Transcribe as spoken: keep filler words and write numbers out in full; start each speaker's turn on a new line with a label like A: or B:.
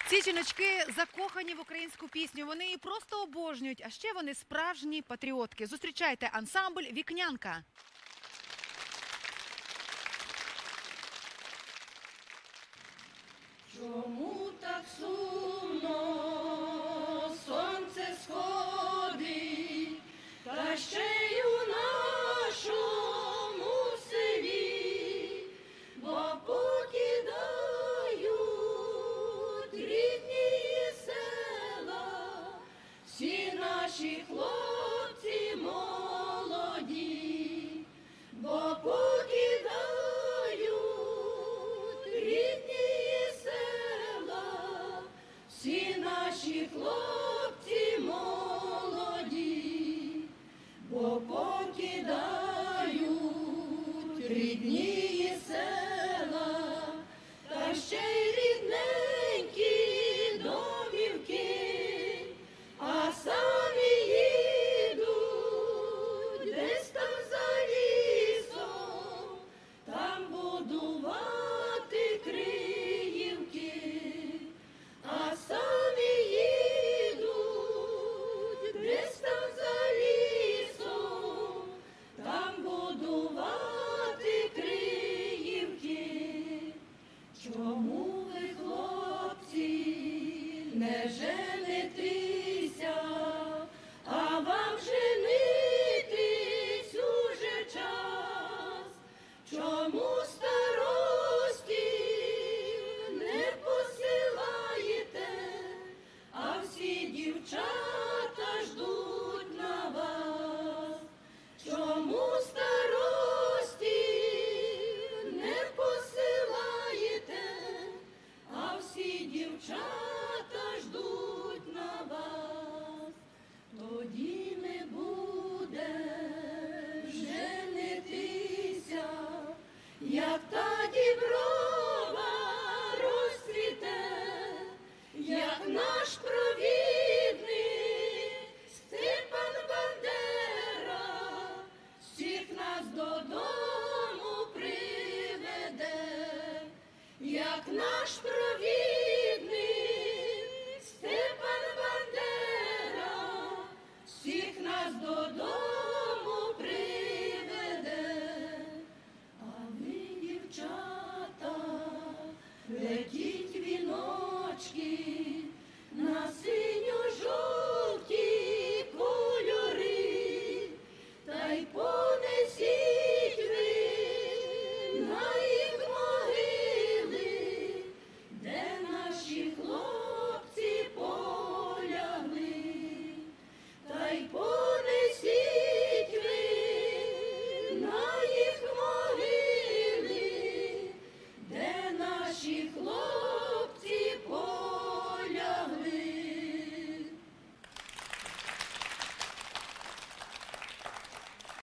A: Ці жіночки закохані в українську пісню, вони її просто обожнюють, а ще вони справжні патріотки. Зустрічайте ансамбль «Вікнянка».
B: Чому так сумно сонце сходить, та ще й у нашому селі, бо покидають рідні села, всі наші хлопці молоді, бо покидають рідні села, всі наші хлопці молоді, бо покидають рідні села, та ще й рідненькі домівки, а самі їдуть десь там за лісом, там будувати Криївки, а самі їдуть десь там за лісом, там будувати Криївки. Чому ви, хлопці, не женитеся, а вам женитись уже час? Чому старостів не посилаєте, а всі дівчата ждуть на вас? Чому старостів не посилаєте, а всі дівчата ждуть на вас? Тоді не буде женитися, як та діброва розцвіте, як наш провідник Степан Бандера всіх нас додому приведе, як наш провідник Степан Бандера всіх нас додому приведе. А ви, дівчата, плетіть віночки